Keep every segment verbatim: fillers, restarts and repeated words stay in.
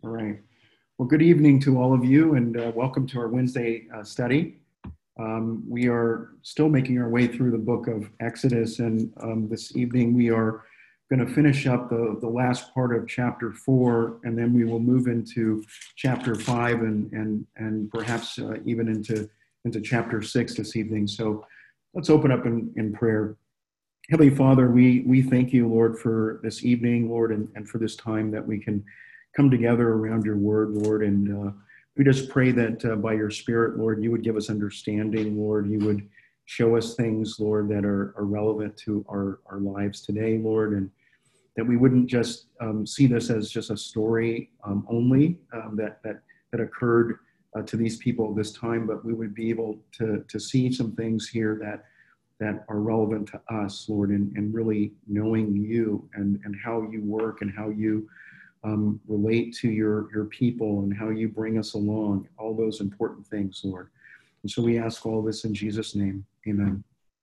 All right. Well, good evening to all of you, and uh, welcome to our Wednesday uh, study. Um, we are still making our way through the book of Exodus, and um, this evening we are going to finish up the, the last part of chapter four, and then we will move into chapter five and and and perhaps uh, even into into chapter six this evening. So let's open up in, in prayer. Heavenly Father, we we thank you, Lord, for this evening, Lord, and, and for this time that we can come together around your word, Lord, and uh, we just pray that uh, by your Spirit, Lord, you would give us understanding, Lord, you would show us things, Lord, that are, are relevant to our, our lives today, Lord, and that we wouldn't just um, see this as just a story um, only um, that, that, that occurred uh, to these people at this time, but we would be able to, to see some things here that that are relevant to us, Lord, and, and really knowing you and, and how you work and how you um, relate to your, your people and how you bring us along, all those important things, Lord. And so we ask all this in Jesus' name, amen.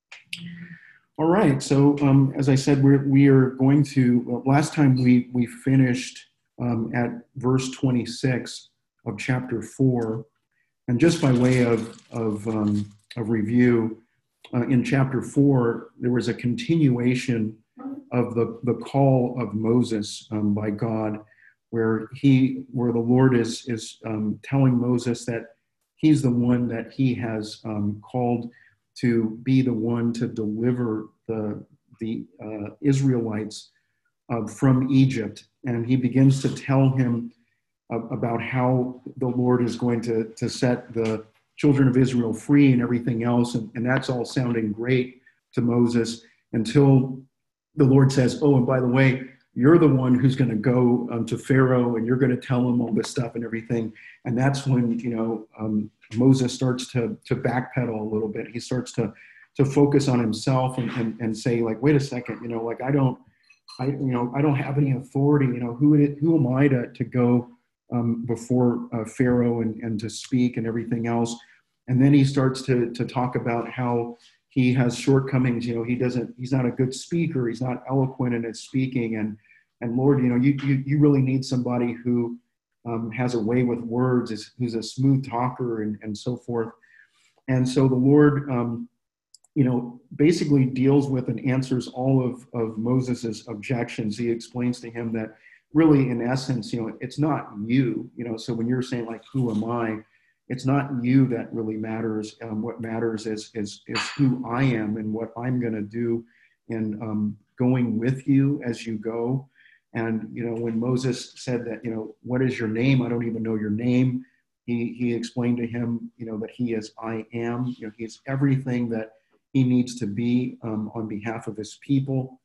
All right, so um, as I said, we're, we are going to, well, last time we, we finished um, at verse twenty-six of chapter four, and just by way of, of, um, of review, Uh, in chapter four, there was a continuation of the, the call of Moses um, by God, where he, where the Lord is is um, telling Moses that he's the one that he has um, called to be the one to deliver the the uh, Israelites uh, from Egypt, and he begins to tell him uh, about how the Lord is going to to set the children of Israel free and everything else. And, and that's all sounding great to Moses until the Lord says, oh, and by the way, you're the one who's going to go um, to Pharaoh and you're going to tell him all this stuff and everything. And that's when, you know, um, Moses starts to, to backpedal a little bit. He starts to, to focus on himself and, and, and say, like, wait a second, you know, like, I don't, I, you know, I don't have any authority, you know, who, who am I to, to go Um, before uh, Pharaoh and, and to speak and everything else. And then he starts to, to talk about how he has shortcomings. You know, he doesn't, he's not a good speaker. He's not eloquent in his speaking. And, and Lord, you know, you, you, you really need somebody who um, has a way with words, is, who's a smooth talker and, and so forth. And so the Lord, um, you know, basically deals with and answers all of, of Moses's objections. He explains to him that really, in essence, you know, it's not you, you know, so when you're saying, like, who am I, it's not you that really matters. Um, what matters is, is, is who I am and what I'm going to do in um, going with you as you go. And, you know, when Moses said that, you know, what is your name? I don't even know your name. He, he explained to him, you know, that he is I am, you know, he is everything that he needs to be um, on behalf of his people.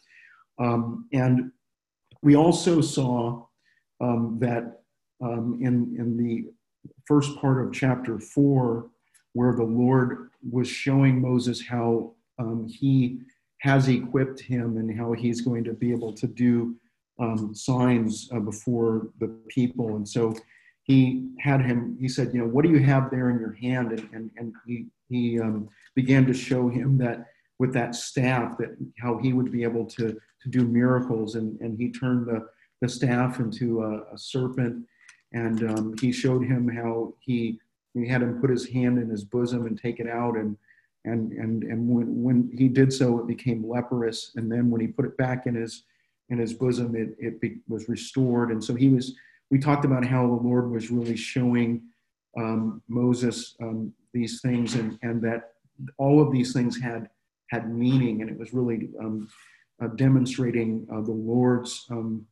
Um, and We also saw um, that um, in, in the first part of chapter four, where the Lord was showing Moses how um, he has equipped him and how he's going to be able to do um, signs uh, before the people. And so he had him, he said, you know, what do you have there in your hand? And, and, and he, he um, began to show him that with that staff, that how he would be able to, to do miracles. And, and he turned the, the staff into a, a serpent. And um, he showed him how he, he had him put his hand in his bosom and take it out. And, and, and, and when, when he did so, it became leprous. And then when he put it back in his, in his bosom, it, it be, was restored. And so he was, we talked about how the Lord was really showing um, Moses um, these things, and, and that all of these things had had meaning, and it was really um, uh, demonstrating uh, the Lord's um,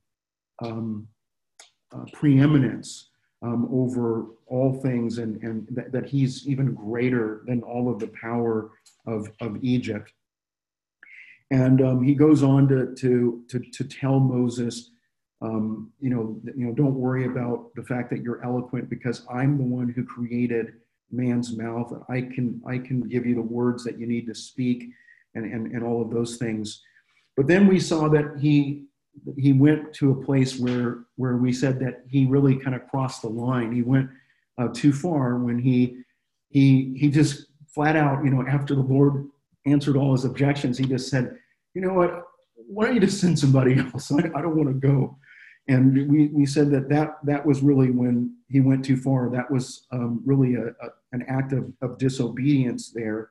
um, uh, preeminence um, over all things, and, and th- that he's even greater than all of the power of, of Egypt. And um, he goes on to, to, to, to tell Moses, um, you know, you know, don't worry about the fact that you're eloquent, because I'm the one who created man's mouth. I can, I can give you the words that you need to speak. And, and, and all of those things. But then we saw that he he went to a place where where we said that he really kind of crossed the line. He went uh, too far when he he he just flat out, you know, after the Lord answered all his objections, he just said, you know what, why don't you just send somebody else? I, I don't want to go. And we, we said that, that that was really when he went too far. That was um, really a, a, an act of, of disobedience there.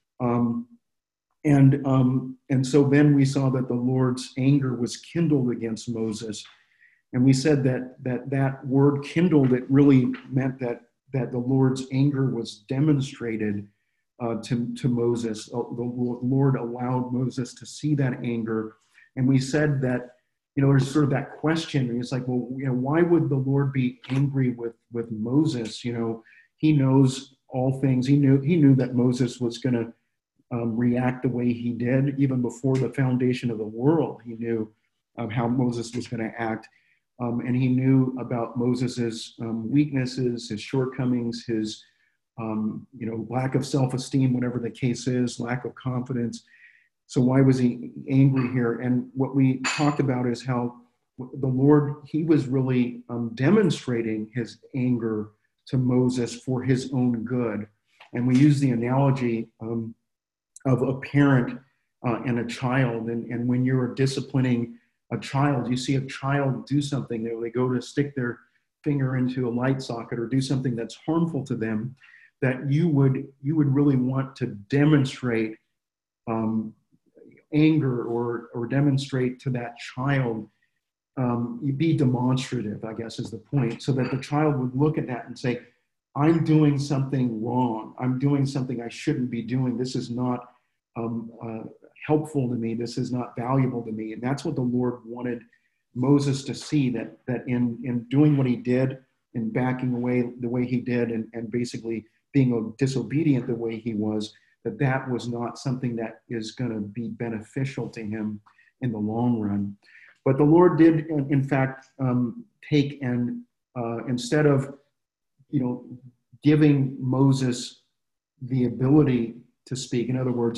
Um, and, um, and so then we saw that the Lord's anger was kindled against Moses. And we said that that, that word kindled, it really meant that, that the Lord's anger was demonstrated uh, to, to Moses. The Lord allowed Moses to see that anger. And we said that, you know, there's sort of that question. And it's like, well, you know, why would the Lord be angry with, with Moses? You know, he knows all things. He knew, he knew that Moses was going to um, react the way he did. Even before the foundation of the world, he knew um, how Moses was going to act. Um, and he knew about Moses's um, weaknesses, his shortcomings, his, um, you know, lack of self-esteem, whatever the case is, lack of confidence. So why was he angry here? And what we talked about is how the Lord, he was really um, demonstrating his anger to Moses for his own good. And we use the analogy um, of a parent uh, and a child. And, and when you're disciplining a child, you see a child do something, they, they go to stick their finger into a light socket or do something that's harmful to them, that you would, you would really want to demonstrate um, anger or, or demonstrate to that child, um, be demonstrative, I guess is the point, so that the child would look at that and say, I'm doing something wrong. I'm doing something I shouldn't be doing. This is not um, uh, helpful to me. This is not valuable to me. And that's what the Lord wanted Moses to see, that, that in, in doing what he did, in backing away the way he did, and, and basically being disobedient the way he was, that that was not something that is going to be beneficial to him in the long run. But the Lord did, in fact, um, take and uh, instead of, you know, giving Moses the ability to speak, in other words,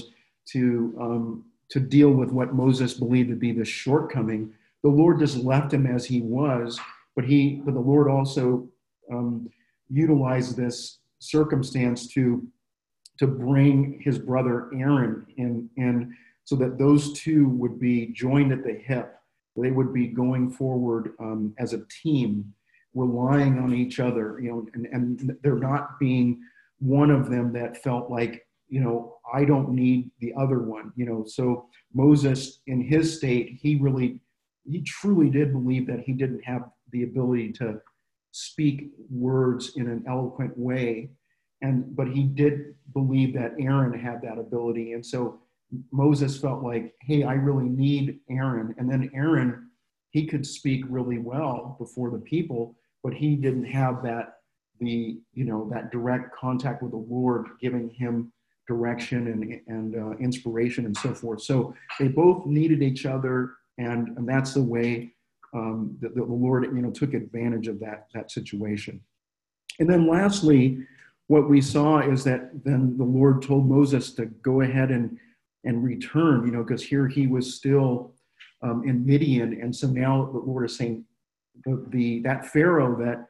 to um, to deal with what Moses believed to be the shortcoming, the Lord just left him as he was. But he, but the Lord also um, utilized this circumstance to to bring his brother Aaron in, in so that those two would be joined at the hip. They would be going forward um, as a team, relying on each other, you know, and, and there not being one of them that felt like, you know, I don't need the other one, you know. So Moses, in his state, he really, he truly did believe that he didn't have the ability to speak words in an eloquent way. And, but he did believe that Aaron had that ability. And so Moses felt like, hey, I really need Aaron. And then Aaron, he could speak really well before the people, but he didn't have that, the, you know, that direct contact with the Lord, giving him direction and, and uh, inspiration and so forth. So they both needed each other. And, and that's the way um, that the Lord, you know, took advantage of that, that situation. And then lastly, what we saw is that then the Lord told Moses to go ahead and, and return, you know, because here he was still um, in Midian. And so now the Lord is saying, the, the that Pharaoh that,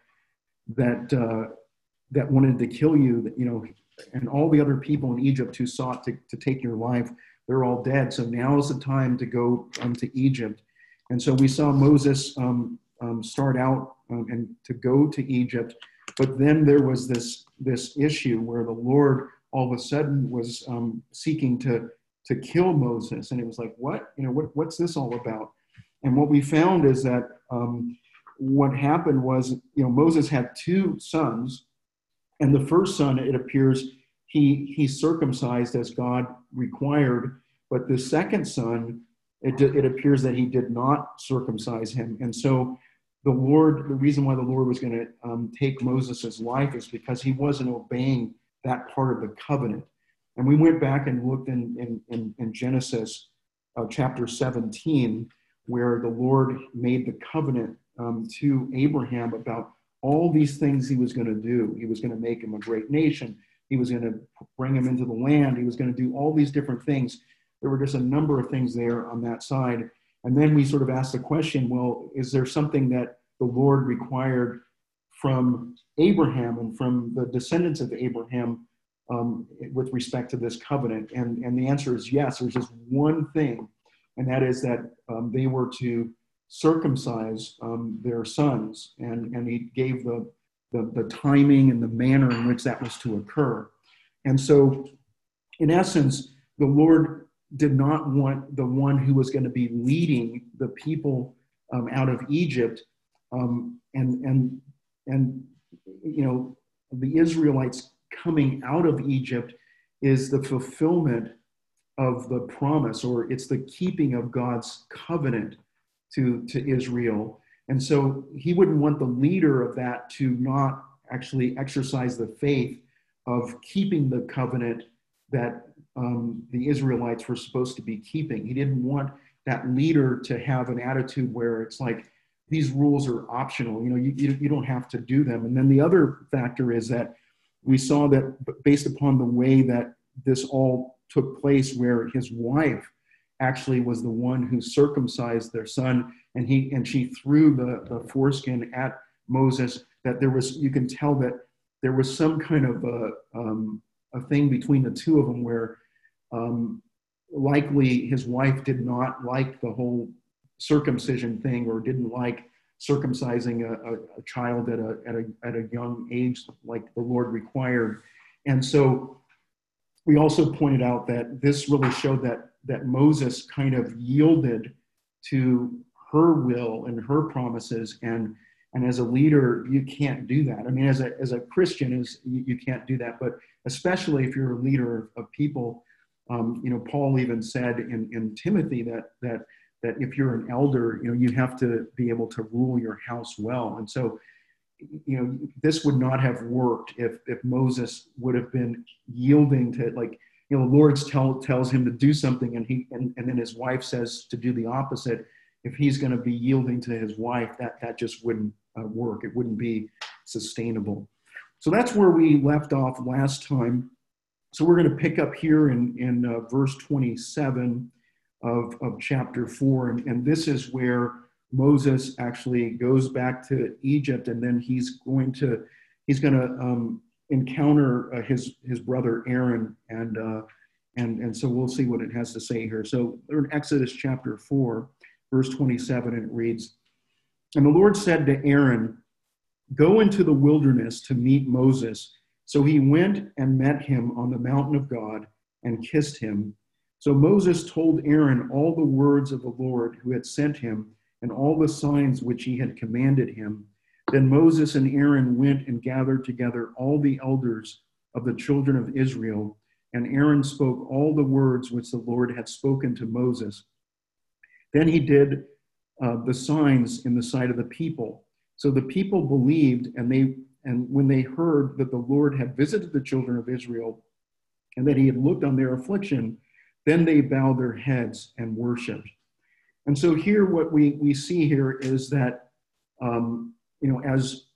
that, uh, that wanted to kill you, that, you know, and all the other people in Egypt who sought to, to take your life, they're all dead. So now is the time to go um, to Egypt. And so we saw Moses um, um, start out um, and to go to Egypt. But then there was this, this issue where the Lord all of a sudden was um, seeking to, to kill Moses. And it was like, what? You know, what, what's this all about? And what we found is that um, what happened was, you know, Moses had two sons. And the first son, it appears, he, he circumcised as God required. But the second son, it, it appears that he did not circumcise him. And so the Lord, the reason why the Lord was going to um, take Moses' life is because he wasn't obeying that part of the covenant. And we went back and looked in, in, in, in Genesis uh, chapter seventeen, where the Lord made the covenant um, to Abraham about all these things he was going to do. He was going to make him a great nation. He was going to bring him into the land. He was going to do all these different things. There were just a number of things there on that side. And then we sort of asked the question, well, is there something that the Lord required from Abraham and from the descendants of Abraham um, with respect to this covenant? And, and the answer is yes. There's just one thing, and that is that um, they were to circumcise um, their sons, and, and he gave the, the, the timing and the manner in which that was to occur. And so, in essence, the Lord did not want the one who was going to be leading the people um, out of Egypt, um, and and and you know, the Israelites coming out of Egypt is the fulfillment of the promise, or it's the keeping of God's covenant to, to Israel. And so he wouldn't want the leader of that to not actually exercise the faith of keeping the covenant that um, the Israelites were supposed to be keeping. He didn't want that leader to have an attitude where it's like, these rules are optional, you know, you, you, you don't have to do them. And then the other factor is that we saw that based upon the way that this all took place, where his wife actually was the one who circumcised their son, and he and she threw the, the foreskin at Moses, that there was, you can tell that there was some kind of a, um, a thing between the two of them where um, likely his wife did not like the whole circumcision thing, or didn't like circumcising a, a, a child at a, at a at a young age like the Lord required. And so we also pointed out that this really showed that that Moses kind of yielded to her will and her promises, and and as a leader you can't do that. I mean, as a as a Christian, is you, you can't do that, but especially if you're a leader of people, um, you know, Paul even said in in Timothy that that that if you're an elder, you know, you have to be able to rule your house well. And so, you know, this would not have worked if if Moses would have been yielding to, like, you know, the Lord tell, tells him to do something, and he and, and then his wife says to do the opposite. If he's going to be yielding to his wife, that that just wouldn't uh, work. It wouldn't be sustainable. So that's where we left off last time. So we're going to pick up here in in uh, verse twenty-seven of of chapter four, and, and this is where Moses actually goes back to Egypt, and then he's going to he's going to um, encounter uh, his his brother Aaron, and uh, and and so we'll see what it has to say here. So in Exodus chapter four, verse twenty-seven, and it reads, "And the Lord said to Aaron, 'Go into the wilderness to meet Moses.' So he went and met him on the mountain of God and kissed him. So Moses told Aaron all the words of the Lord who had sent him, and all the signs which he had commanded him. Then Moses and Aaron went and gathered together all the elders of the children of Israel, and Aaron spoke all the words which the Lord had spoken to Moses. Then he did uh, the signs in the sight of the people. So the people believed, and they and when they heard that the Lord had visited the children of Israel, and that he had looked on their affliction, then they bowed their heads and worshiped." And so here, what we, we see here is that, um, you know, as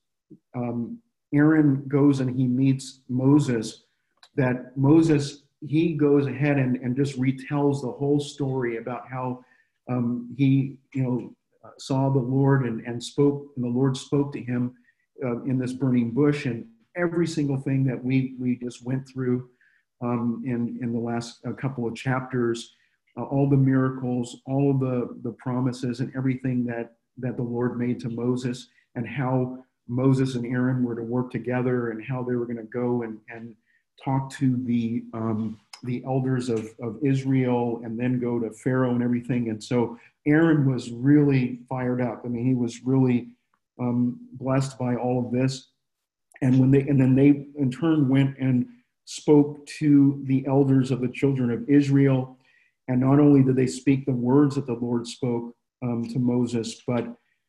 um, Aaron goes and he meets Moses, that Moses, he goes ahead and, and just retells the whole story about how um, he, you know, saw the Lord and, and spoke, and the Lord spoke to him uh, in this burning bush, and every single thing that we, we just went through um, in, in the last uh, couple of chapters. Uh, all the miracles, all of the, the promises, and everything that, that the Lord made to Moses, and how Moses and Aaron were to work together, and how they were going to go and, and talk to the, um, the elders of, of Israel, and then go to Pharaoh and everything. And so Aaron was really fired up. I mean, he was really um, blessed by all of this. And when they, and then they in turn went and spoke to the elders of the children of Israel. And not only did they speak the words that the Lord spoke um, to Moses, but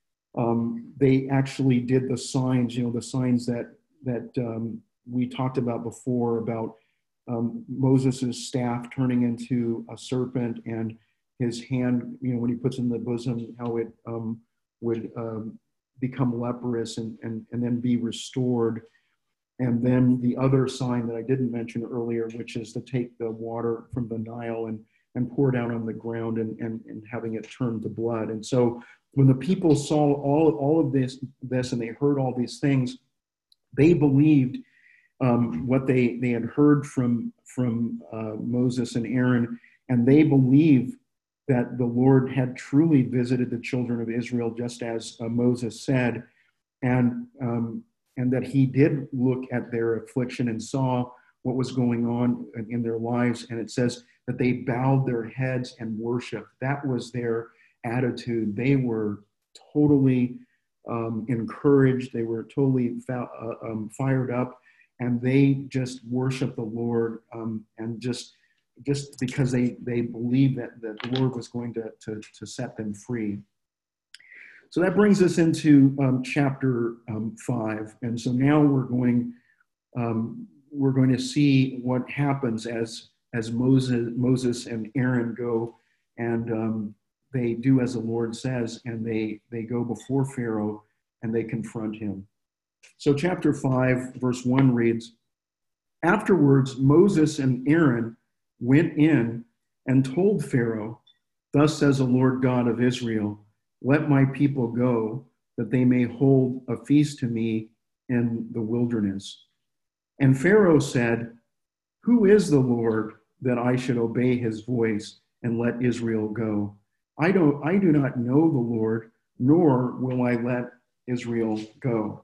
um, they actually did the signs, you know, the signs that that um, we talked about before, about um, Moses' staff turning into a serpent, and his hand, you know, when he puts in the bosom, how it um, would um, become leprous and, and, and then be restored. And then the other sign that I didn't mention earlier, which is to take the water from the Nile and and pour down on the ground, and, and, and having it turn to blood. And so when the people saw all, all of this, this and they heard all these things, they believed um, what they, they had heard from, from uh, Moses and Aaron, and they believed that the Lord had truly visited the children of Israel, just as uh, Moses said, and, um, and that he did look at their affliction and saw what was going on in, in their lives. And it says that they bowed their heads and worshiped. That was their attitude. They were totally um, encouraged. They were totally uh, um, fired up, and they just worshiped the Lord, um, and just just because they they believed that, that the Lord was going to, to, to set them free. So that brings us into um, chapter um, five. And so now we're going um, we're going to see what happens as as Moses Moses and Aaron go, and um, they do as the Lord says, and they they go before Pharaoh and they confront him. So chapter five, verse one reads, "Afterwards, Moses and Aaron went in and told Pharaoh, 'Thus says the Lord God of Israel, let my people go, that they may hold a feast to me in the wilderness.' And Pharaoh said, 'Who is the Lord that I should obey his voice and let Israel go? I don't, I do not know the Lord, nor will I let Israel go.'"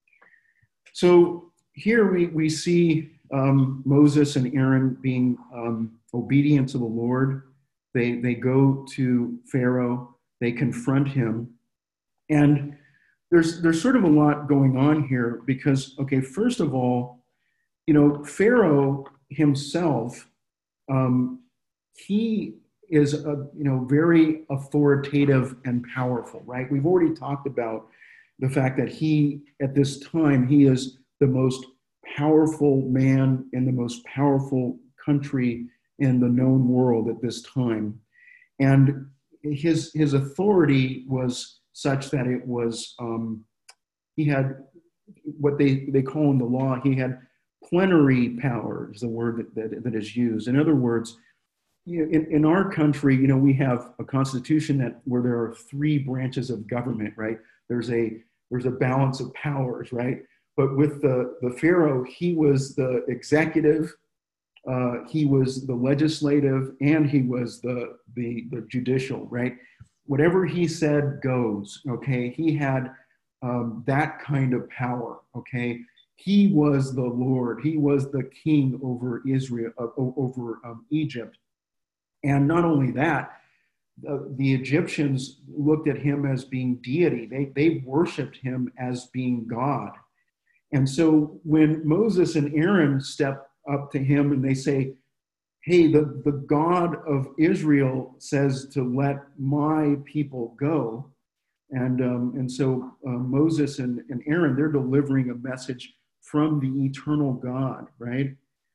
So here we, we see um, Moses and Aaron being um, obedient to the Lord. They, they go to Pharaoh, they confront him. And there's, there's sort of a lot going on here because, okay, first of all, you know, Pharaoh himself, um, he is, a, you know, very authoritative and powerful, right? We've already talked about the fact that he, at this time, he is the most powerful man in the most powerful country in the known world at this time. And his, his authority was such that it was, um, he had what they, they call in the law, he had plenary power is the word that, that, that is used. In other words, you know, in, in our country, you know, we have a constitution that where there are three branches of government, right? There's a, there's a balance of powers, right? But with the, the Pharaoh, he was the executive, uh, he was the legislative, and he was the, the, the judicial, right? Whatever he said goes, okay? He had um, that kind of power, okay? He was the Lord. He was the king over Israel, uh, over um, Egypt. And not only that, the, the Egyptians looked at him as being deity. They, they worshiped him as being God. And so when Moses and Aaron step up to him and they say, "Hey, the, the God of Israel says to let my people go." And, um, and so uh, Moses and, and Aaron, they're delivering a message from the eternal God, right?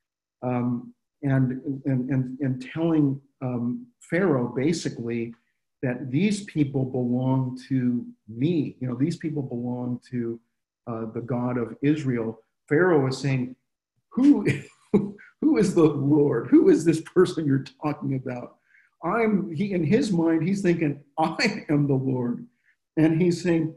Um, and, and, and, and telling um, Pharaoh basically that these people belong to me. You know, these people belong to uh, the God of Israel. Pharaoh is saying, who, who is the Lord? Who is this person you're talking about? I'm, he, in his mind, he's thinking, I am the Lord. And he's saying,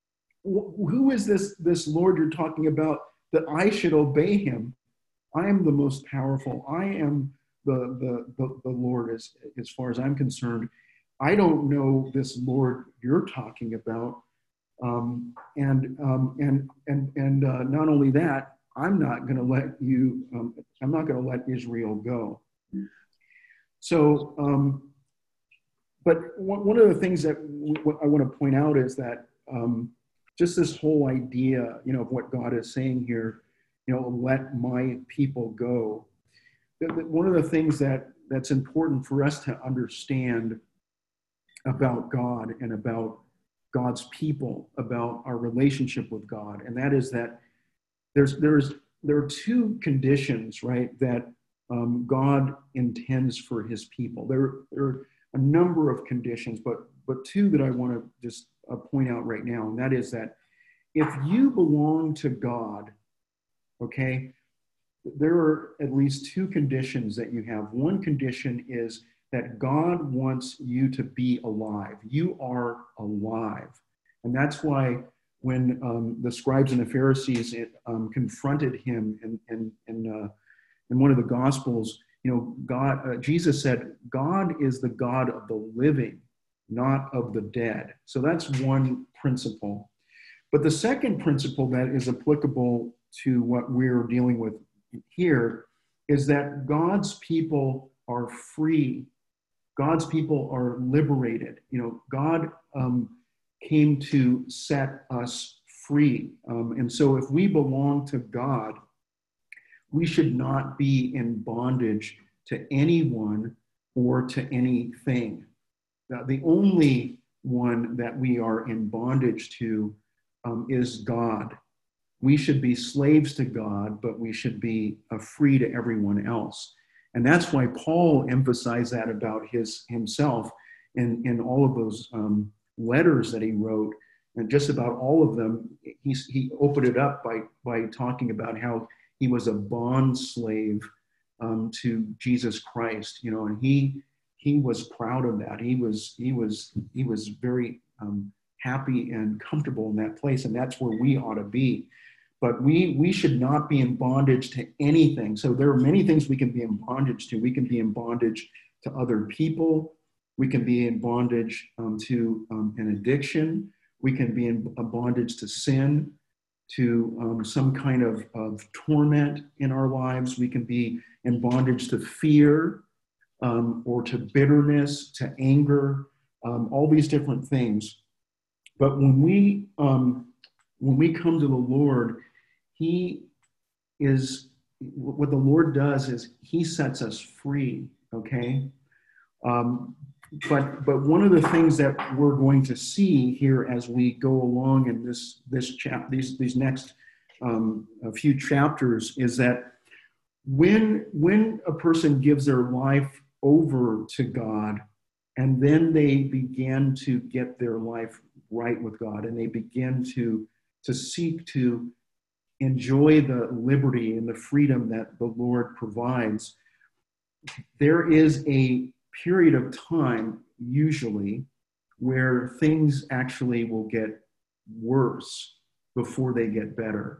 who is this, this Lord you're talking about that I should obey him? I am the most powerful. I am the, the, the, the Lord as, as far as I'm concerned. I don't know this Lord you're talking about. Um, and, um, and, and, and uh, not only that, I'm not going to let you, um, I'm not going to let Israel go. So, um, but one, one of the things that w- I want to point out is that um, just this whole idea, you know, of what God is saying here, you know, let my people go. One of the things that that's important for us to understand about God and about God's people, about our relationship with God, and that is that there's there's there are two conditions, right, that um, God intends for his people. There, there are a number of conditions, but but two that I want to just uh, point out right now, and that is that if you belong to God, okay, there are at least two conditions that you have. One condition is that God wants you to be alive. You are alive. And that's why when um, the scribes and the Pharisees um, confronted him in, in, in, uh, in one of the Gospels, You know, God, uh, Jesus said, God is the God of the living, not of the dead. So that's one principle. But the second principle that is applicable to what we're dealing with here is that God's people are free. God's people are liberated. You know, God um, came to set us free. Um, and so if we belong to God, we should not be in bondage to anyone or to anything. Now, the only one that we are in bondage to um, is God. We should be slaves to God, but we should be uh, free to everyone else. And that's why Paul emphasized that about his himself in, in all of those um, letters that he wrote. And just about all of them, he's, he opened it up by, by talking about how he was a bond slave um, to Jesus Christ, you know, and he he was proud of that. He was he was he was very um, happy and comfortable in that place, and that's where we ought to be. But we we should not be in bondage to anything. So there are many things we can be in bondage to. We can be in bondage to other people. We can be in bondage um, to um, an addiction. We can be in a bondage to sin, to um, some kind of, of torment in our lives. We can be in bondage to fear um, or to bitterness, to anger, um, all these different things. But when we um, when we come to the Lord, He is, what the Lord does is He sets us free, okay? Um, but but one of the things that we're going to see here as we go along in this this chap these these next um, a few chapters is that when when a person gives their life over to God, and then they begin to get their life right with God, and they begin to to seek to enjoy the liberty and the freedom that the Lord provides, there is a period of time, usually, where things actually will get worse before they get better.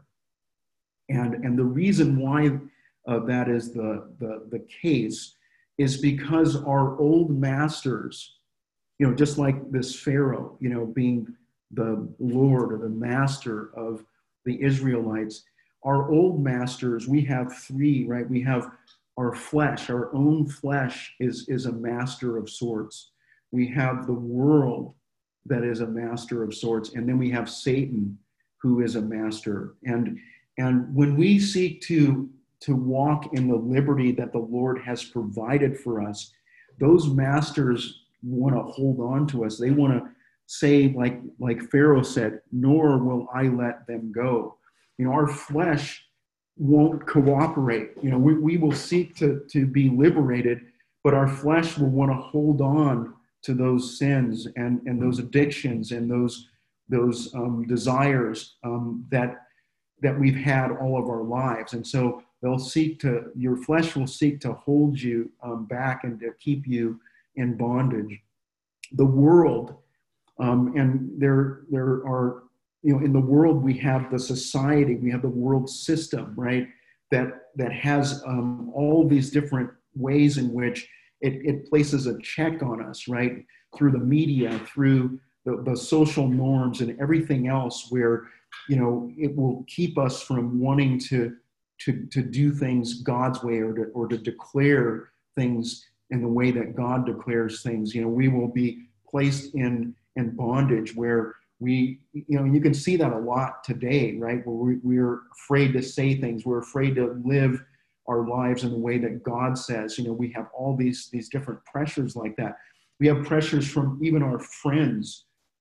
And, and the reason why uh, that is the, the, the case is because our old masters, you know, just like this Pharaoh, you know, being the Lord or the master of the Israelites, our old masters, we have three, right? We have our flesh, our own flesh is, is a master of sorts. We have the world that is a master of sorts. And then we have Satan, who is a master. And, and when we seek to, to walk in the liberty that the Lord has provided for us, those masters want to hold on to us. They want to say, like, like Pharaoh said, nor will I let them go. You know, our flesh won't cooperate. You know, we, we will seek to, to be liberated, but our flesh will want to hold on to those sins and, and those addictions and those, those um, desires um, that, that we've had all of our lives. And so they'll seek to, your flesh will seek to hold you um, back and to keep you in bondage. The world, um, and there, there are, you know, in the world, we have the society, we have the world system, right? That, that has um, all these different ways in which it, it places a check on us, right? Through the media, through the, the social norms and everything else, where, you know, it will keep us from wanting to, to, to do things God's way, or to, or to declare things in the way that God declares things. You know, we will be placed in, in bondage where we, you know, you can see that a lot today, right? Where we, we're afraid to say things. We're afraid to live our lives in the way that God says. You know, we have all these, these different pressures like that. We have pressures from even our friends.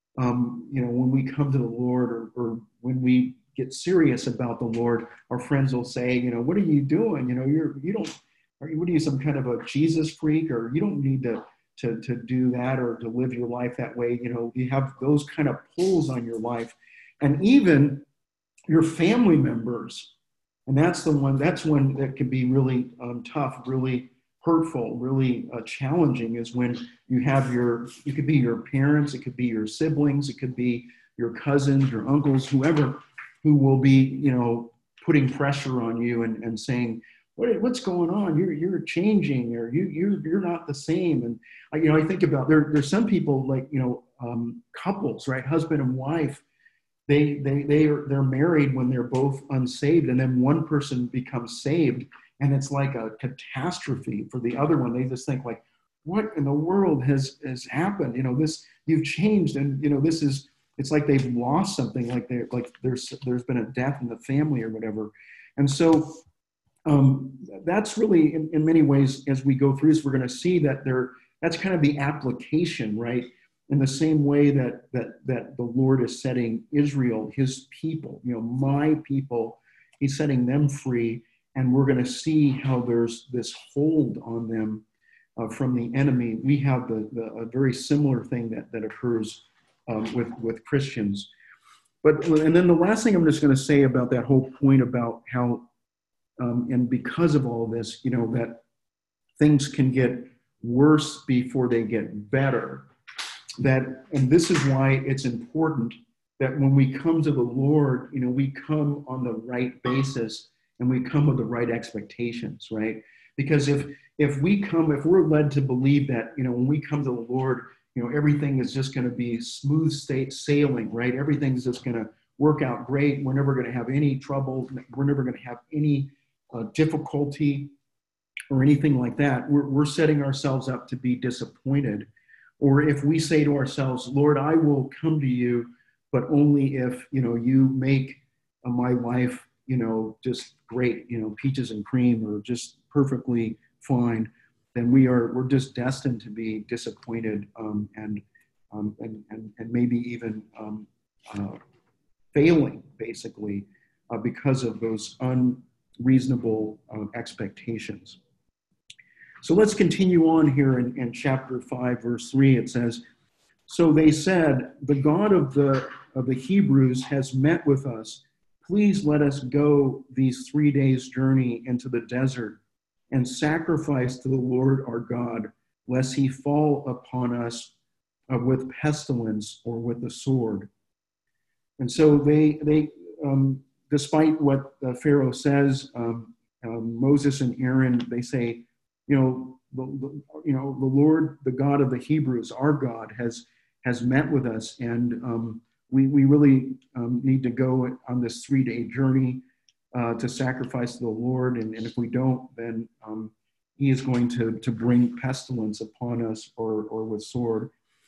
Um, you know, when we come to the Lord, or, or when we get serious about the Lord, our friends will say, you know, what are you doing? You know, you're, you don't, are you, what are you, some kind of a Jesus freak? Or you don't need to, to, to do that, or to live your life that way. You know, you have those kind of pulls on your life. And even your family members, and that's the one, that's one that can be really um, tough, really hurtful, really uh, challenging, is when you have your, it could be your parents, it could be your siblings, it could be your cousins, your uncles, whoever, who will be, you know, putting pressure on you and, and saying, what, what's going on? You're, you're changing, or you, you're, you're not the same. And I, you know, I think about there, there's some people like, you know, um, couples, right? Husband and wife, they, they, they are, they're married when they're both unsaved, and then one person becomes saved, and it's like a catastrophe for the other one. They just think like, what in the world has, has happened? You know, this, you've changed, and, you know, this is, it's like they've lost something, like they like there's, there's been a death in the family or whatever. And so, Um, that's really, in, in many ways, as we go through this, we're going to see that there, that's kind of the application, right? In the same way that, that, that the Lord is setting Israel, his people, you know, my people, he's setting them free. And we're going to see how there's this hold on them uh, from the enemy. We have the, the, a very similar thing that, that occurs um, with, with Christians. But, and then the last thing I'm just going to say about that whole point about how Um, and because of all this, you know, that things can get worse before they get better. That, and this is why it's important that when we come to the Lord, you know, we come on the right basis and we come with the right expectations, right? Because if if we come, if we're led to believe that, you know, when we come to the Lord, you know, everything is just going to be smooth state sailing, right? Everything's just going to work out great. We're never going to have any trouble. We're never going to have any Uh, difficulty or anything like that. We're, we're setting ourselves up to be disappointed. Or if we say to ourselves, Lord, I will come to you, but only if, you know, you make uh, my life, you know, just great, you know, peaches and cream, or just perfectly fine, then we are, we're just destined to be disappointed um, and, um, and, and, and maybe even um, uh, failing, basically, uh, because of those un reasonable uh, expectations. So let's continue on here in, in chapter five, verse three. It says, so they said, the God of the, of the Hebrews has met with us. Please let us go these three days' journey into the desert and sacrifice to the Lord our God, lest he fall upon us uh, with pestilence or with the sword. And so they, they, um, despite what uh, Pharaoh says, um, uh, Moses and Aaron, they say, you know, the, the, you know, the Lord, the God of the Hebrews, our God, has has met with us, and um, we we really um, need to go on this three-day journey uh, to sacrifice to the Lord, and, and if we don't, then um, He is going to to bring pestilence upon us, or or with sword.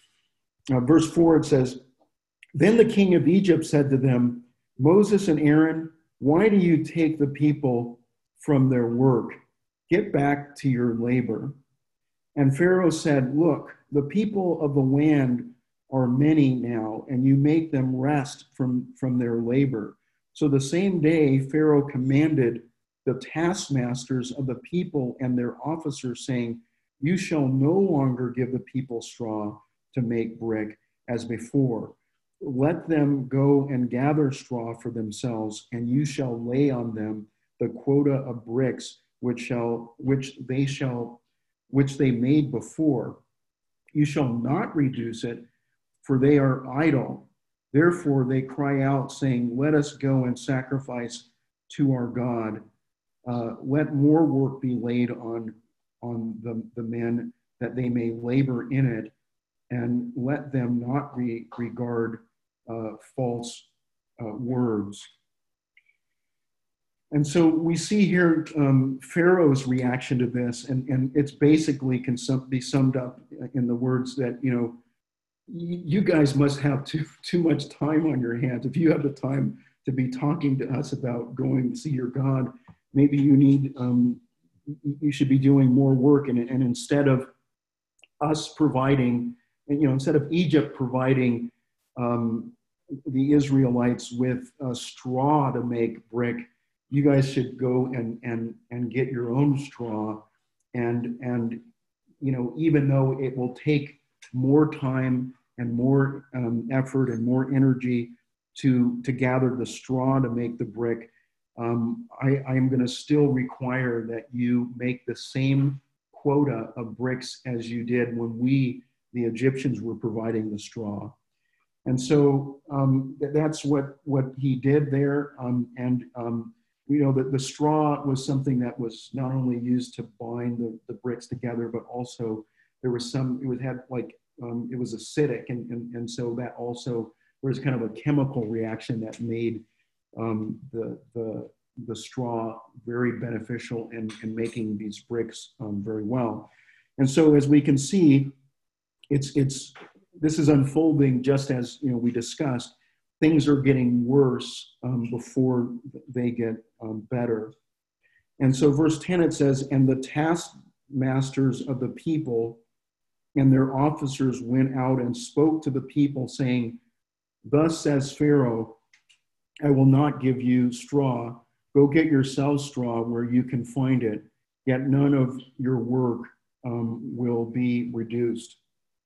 Uh, verse four, it says, then the king of Egypt said to them, Moses and Aaron, why do you take the people from their work? Get back to your labor. And Pharaoh said, look, the people of the land are many now, and you make them rest from, from their labor. So the same day, Pharaoh commanded the taskmasters of the people and their officers, saying, you shall no longer give the people straw to make brick as before. Let them go and gather straw for themselves, and you shall lay on them the quota of bricks which shall which they shall which they made before. You shall not reduce it, for they are idle. Therefore they cry out, saying, let us go and sacrifice to our God. Uh, let more work be laid on on the, the men, that they may labor in it, and let them not re- regard Uh, false uh, words. And so we see here um, Pharaoh's reaction to this, and, and it's basically can sum, be summed up in the words that, you know, you guys must have too, too much time on your hands. If you have the time to be talking to us about going to see your God, maybe you need, um, you should be doing more work. And, and instead of us providing, you know, instead of Egypt providing um, the Israelites with uh, straw to make brick, you guys should go and and and get your own straw, and and you know, even though it will take more time and more um, effort and more energy to to gather the straw to make the brick, um, I, I am going to still require that you make the same quota of bricks as you did when we, the Egyptians, were providing the straw. And so um, that's what, what he did there. Um, and um, you know, the, the straw was something that was not only used to bind the, the bricks together, but also there was some, it was had like, um, it was acidic. And, and, and so that also was kind of a chemical reaction that made um, the, the, the straw very beneficial in, in making these bricks um, very well. And so as we can see, it's, it's, this is unfolding just as, you know, we discussed. Things are getting worse um, before they get um, better. And so verse ten, it says, and the taskmasters of the people and their officers went out and spoke to the people, saying, thus says Pharaoh, I will not give you straw. Go get yourselves straw where you can find it, yet none of your work um, will be reduced.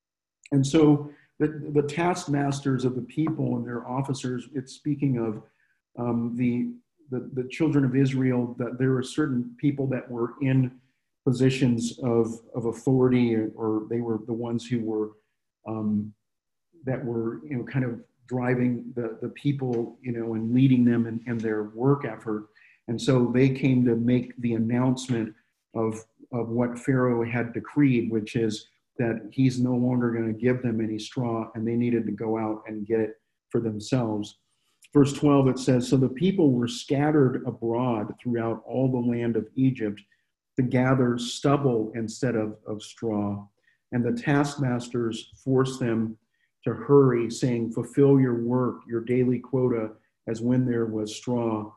And so the, the taskmasters of the people and their officers, it's speaking of um, the, the, the children of Israel, that there were certain people that were in positions of, of authority, or they were the ones who were, um, that were, you know, kind of driving the, the people, you know, and leading them in, in their work effort. And so they came to make the announcement of, of what Pharaoh had decreed, which is that he's no longer going to give them any straw, and they needed to go out and get it for themselves. Verse twelve, it says, so the people were scattered abroad throughout all the land of Egypt to gather stubble instead of, of straw. And the taskmasters forced them to hurry, saying, fulfill your work, your daily quota, as when there was straw.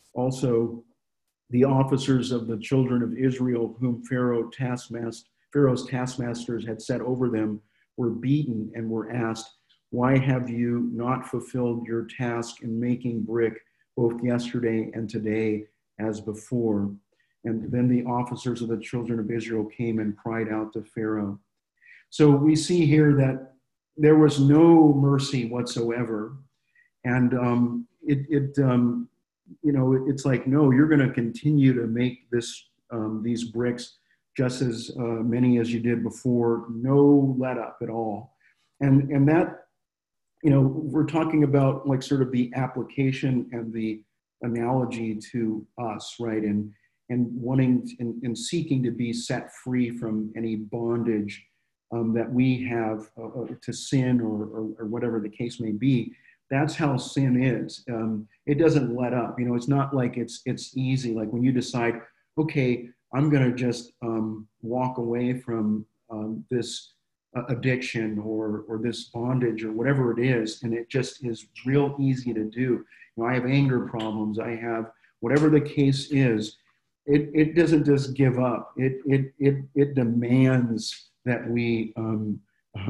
Also, the officers of the children of Israel, whom Pharaoh taskmaster, Pharaoh's taskmasters had set over them, were beaten and were asked, why have you not fulfilled your task in making brick both yesterday and today as before? And then the officers of the children of Israel came and cried out to Pharaoh. So we see here that there was no mercy whatsoever. And um, it, it um, you know, it's like, no, you're going to continue to make this, um, these bricks just as uh, many as you did before, no let up at all. And, and that, you know, we're talking about like sort of the application and the analogy to us, right? And, and wanting and, and seeking to be set free from any bondage um, that we have uh, to sin, or, or, or whatever the case may be. That's how sin is. Um, it doesn't let up. You know, it's not like it's, it's easy. Like when you decide, okay, I'm going to just um, walk away from um, this uh, addiction or, or this bondage or whatever it is. And it just is real easy to do. You know, I have anger problems. I have whatever the case is. It, it doesn't just give up. It, it, it, it demands that we um,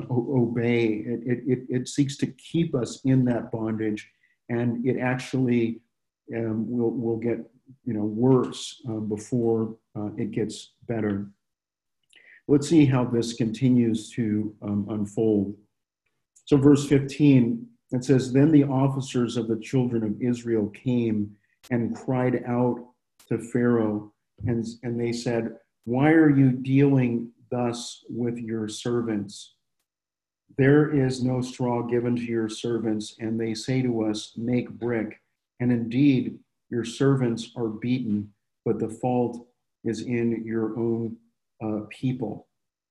obey. It, it, it, it seeks to keep us in that bondage. And it actually um, will, will get, you know, worse uh, before uh, it gets better. Let's see how this continues to um, unfold. So verse fifteen, it says, then the officers of the children of Israel came and cried out to Pharaoh, and, and they said, why are you dealing thus with your servants? There is no straw given to your servants, and they say to us, make brick. And indeed, your servants are beaten, but the fault is in your own uh, people.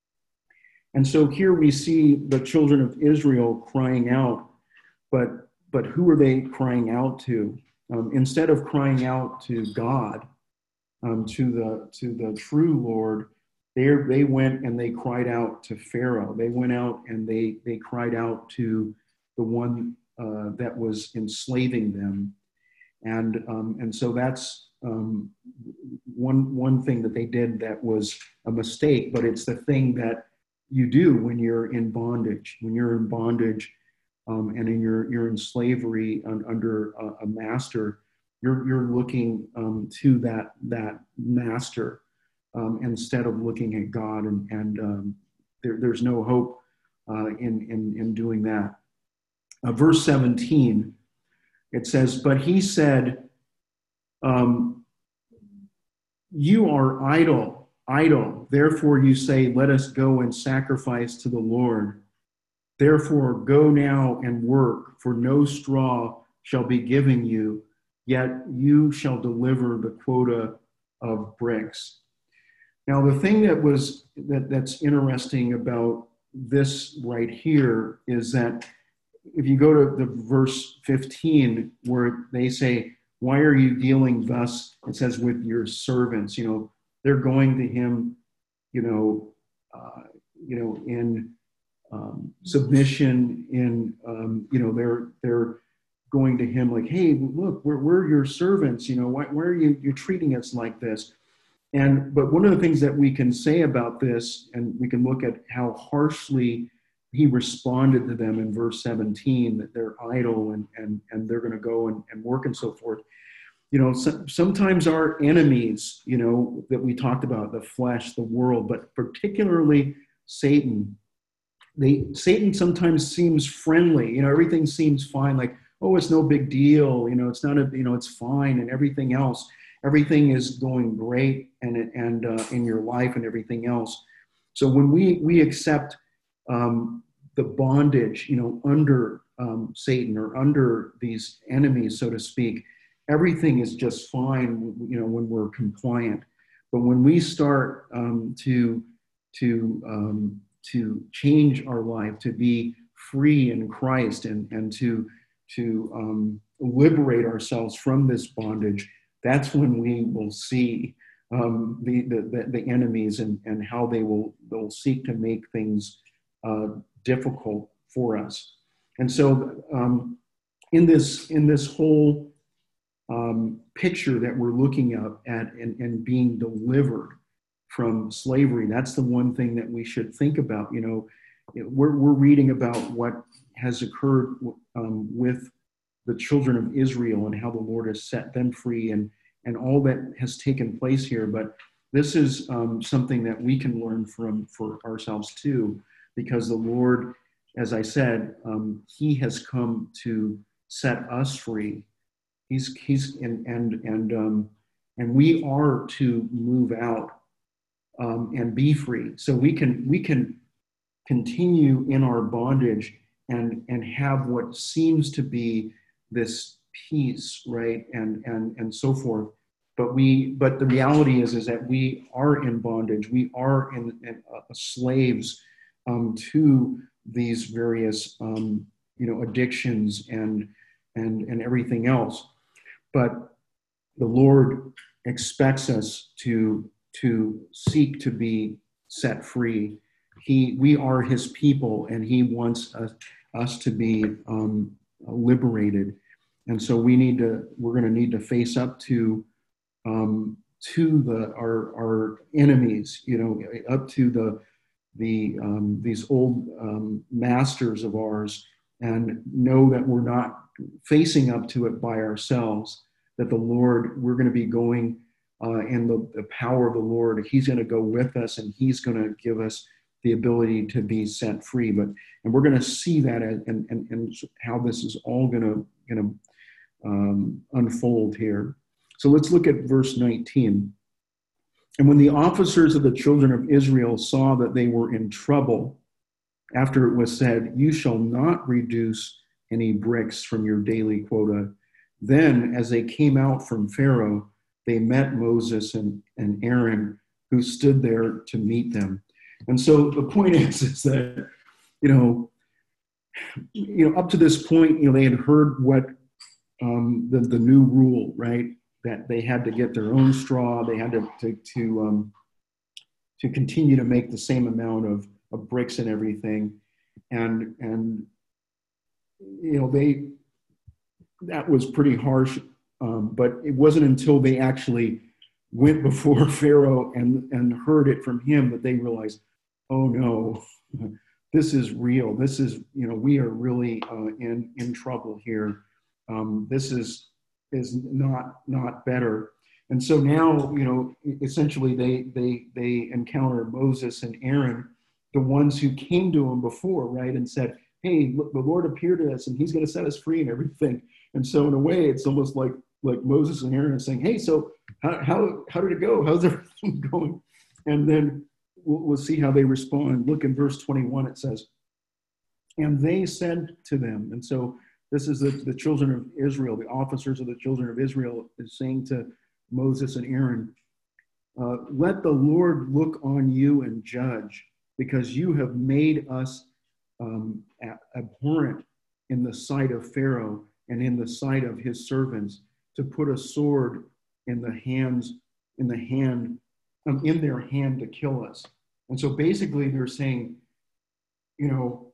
And so here we see the children of Israel crying out, but, but who are they crying out to? Um, instead of crying out to God, um, to the, to the true Lord, they, they went and they cried out to Pharaoh. They went out and they, they cried out to the one uh, that was enslaving them. And, um, and so that's um, one, one thing that they did that was a mistake, but it's the thing that you do when you're in bondage. When you're in bondage um, and in your, you're in slavery un, under a, a master, you're, you're looking um, to that, that master um, instead of looking at God. And, and um, there, there's no hope uh, in, in, in doing that. Uh, verse seventeen, it says, but he said, um, you are idle, idle. Therefore you say, let us go and sacrifice to the Lord. Therefore go now and work, for no straw shall be given you, yet you shall deliver the quota of bricks. Now, the thing that was that, that's interesting about this right here is that if you go to the verse fifteen, where they say, why are you dealing thus, it says, with your servants? You know, they're going to him, you know, uh, you know, in um, submission, in, um, you know, they're, they're going to him like, hey, look, we're, we're your servants, you know, why, why are you, you're treating us like this? And, but one of the things that we can say about this, and we can look at how harshly he responded to them in verse seventeen, that they're idle and, and, and they're going to go and, and work and so forth. You know, so, sometimes our enemies, you know, that we talked about, the flesh, the world, but particularly Satan, they, Satan sometimes seems friendly, you know, everything seems fine, like, oh, it's no big deal, you know, it's not a, you know, it's fine, and everything else, everything is going great, and, and uh, in your life and everything else. So when we, we accept um, the bondage, you know, under um, Satan or under these enemies, so to speak, everything is just fine, you know, when we're compliant. But when we start um, to, to, um, to change our life, to be free in Christ, and, and to, to um, liberate ourselves from this bondage, that's when we will see um, the, the, the enemies and, and how they will they'll seek to make things uh, difficult for us. And so um, in this in this whole um, picture that we're looking at and, and being delivered from slavery, that's the one thing that we should think about. You know, we're, we're reading about what has occurred um, with the children of Israel and how the Lord has set them free, and, and all that has taken place here. But this is um, something that we can learn from for ourselves too, because the Lord, as I said, um, he has come to set us free. He's, he's, and, and, and, um, and we are to move out um, and be free. So we can, we can continue in our bondage and, and have what seems to be this peace, right? And, and, and so forth. But we, but the reality is, is that we are in bondage. We are in, in uh, slaves um, to these various, um, you know, addictions and, and, and everything else. But the Lord expects us to, to seek to be set free. He, we are his people, and he wants us, us to be um, liberated. And so we need to, we're going to need to face up to, um, to the, our, our enemies, you know, up to the, the, um, these old um, masters of ours, and know that we're not facing up to it by ourselves, that the Lord, we're going to be going uh, in the, the power of the Lord. He's going to go with us, and he's going to give us the ability to be set free. But, and we're going to see that as, and, and, and how this is all going to, going to um, unfold here. So let's look at verse nineteen. And when the officers of the children of Israel saw that they were in trouble, after it was said, you shall not reduce any bricks from your daily quota, then as they came out from Pharaoh, they met Moses and, and Aaron, who stood there to meet them. And so the point is, is that, you know, you know, up to this point, you know, they had heard what um, the, the new rule, right? That they had to get their own straw. They had to, to, to, um, to continue to make the same amount of, of bricks and everything. And, and, you know, they, that was pretty harsh. Um, but it wasn't until they actually went before Pharaoh and, and heard it from him that they realized, oh no, this is real. This is, you know, we are really uh, in, in trouble here. Um, this is, is not, not better. And so now, you know, essentially they, they, they encounter Moses and Aaron, the ones who came to him before, right? And said, hey, look, the Lord appeared to us and he's going to set us free and everything. And so in a way, it's almost like, like Moses and Aaron are saying, hey, so how, how, how did it go? How's everything going? And then we'll, we'll see how they respond. Look in verse twenty-one, it says, and they said to them, and so This is the, the children of Israel, the officers of the children of Israel is saying to Moses and Aaron, uh, let the Lord look on you and judge, because you have made us um, abhorrent in the sight of Pharaoh and in the sight of his servants, to put a sword in the hands, in the hand, um, in their hand to kill us. And so basically they're saying, you know,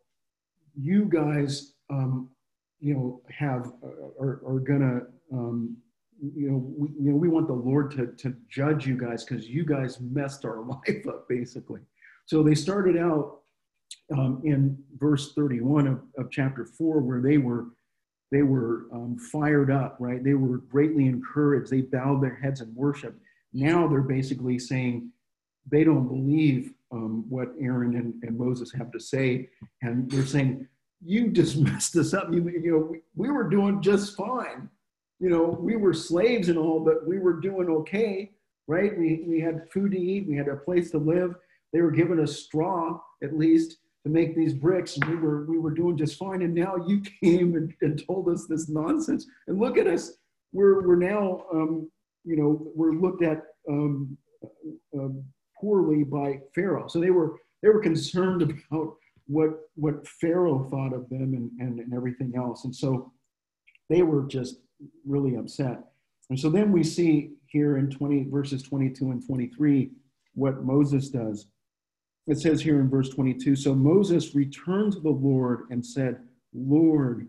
you guys, um, you know, have, uh, are, are gonna, um, you know, we, you know, we want the Lord to, to judge you guys because you guys messed our life up, basically. So they started out um, in verse thirty-one of, of chapter four, where they were, they were um, fired up, right? They were greatly encouraged. They bowed their heads in worship. Now they're basically saying they don't believe um, what Aaron and, and Moses have to say. And they're saying, you just messed us up. You, you know, we, we were doing just fine. You know, we were slaves and all, but we were doing okay, right? We, we had food to eat. We had a place to live. They were giving us straw, at least, to make these bricks, and we were we were doing just fine. And now you came and, and told us this nonsense. And look at us. We're we're now, um, you know, we're looked at um, uh, poorly by Pharaoh. So they were they were concerned about what what Pharaoh thought of them and, and, and everything else. And so they were just really upset. And so then we see here in twenty verses twenty-two and twenty-three what Moses does. It says here in verse twenty-two, so Moses returned to the Lord and said, Lord,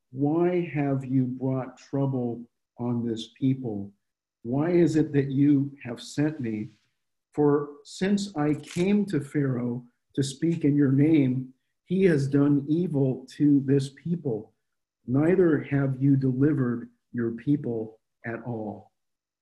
why have you brought trouble on this people? Why is it that you have sent me? For since I came to Pharaoh to speak in your name, he has done evil to this people. Neither have you delivered your people at all.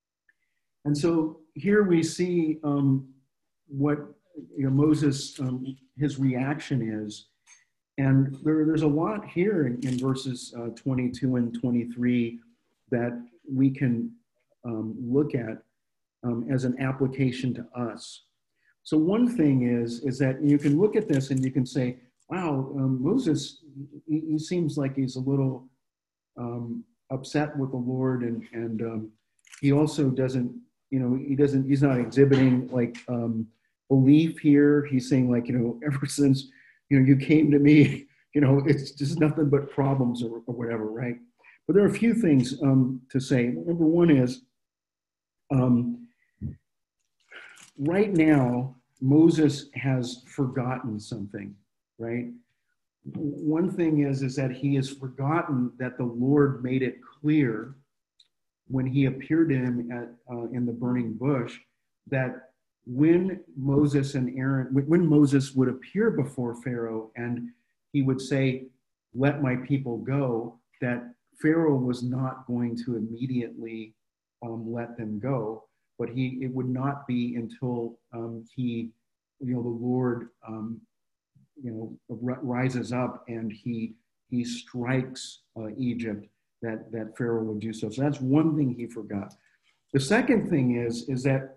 And so here we see um, what you know, Moses, um, his reaction is. And there, there's a lot here in, in verses uh, twenty-two and twenty-three that we can um, look at um, as an application to us. So one thing is, is that you can look at this and you can say, wow, um, Moses, he, he seems like he's a little um, upset with the Lord, and, and um, he also doesn't, you know, he doesn't, he's not exhibiting like um, belief here. He's saying like, you know, ever since, you know, you came to me, you know, it's just nothing but problems or, or whatever, right? But there are a few things um, to say. Number one is, um, right now, Moses has forgotten something, right? One thing is, is that he has forgotten that the Lord made it clear when he appeared to him at, uh, in the burning bush, that when Moses and Aaron, when Moses would appear before Pharaoh and he would say, let my people go, that Pharaoh was not going to immediately um, let them go, but he, it would not be until um, he, you know, the Lord, um, you know, r- rises up and he, he strikes uh, Egypt, that, that Pharaoh would do so. So that's one thing he forgot. The second thing is, is that